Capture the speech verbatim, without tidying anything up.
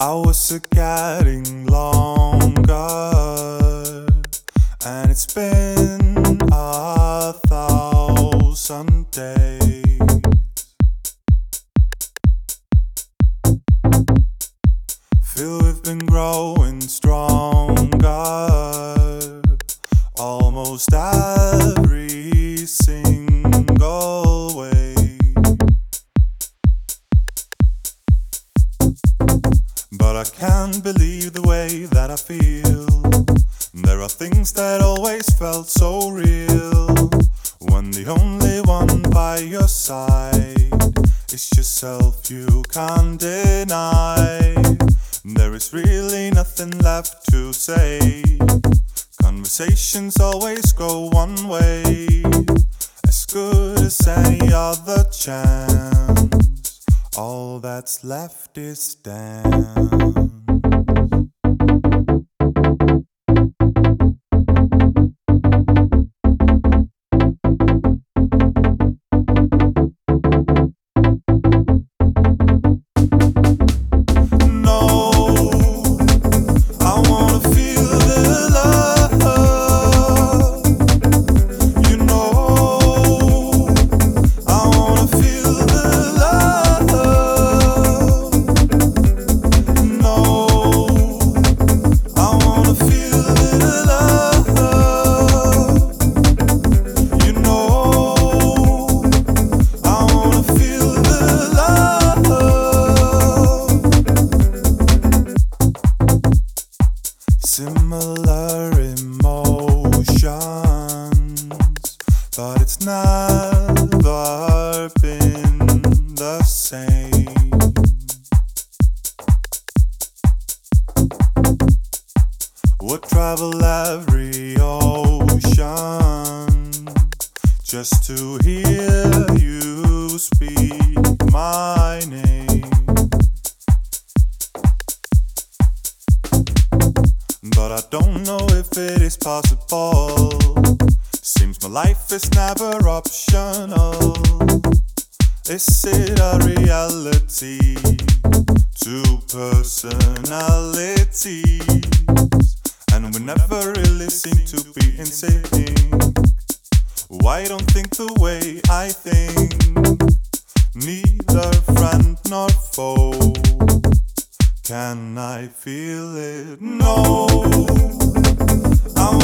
Hours are getting longer, and it's been a thousand days. Feel we've been growing stronger, almost every single way. But I can't believe the way that I feel. There are things that always felt so real, when the only one by your side is yourself, you can't deny. There is really nothing left to say. Conversations always go one way, as good as any other chance. All that's left is dance. Similar emotions, but it's never been the same. Would travel every ocean just to hear you speak my name. But I don't know if it is possible. Seems my life is never optional. Is it a reality? Two personalities, and we never really seem to be in sync. Why don't think the way I think? Neither friend nor foe. Can I feel it? No, I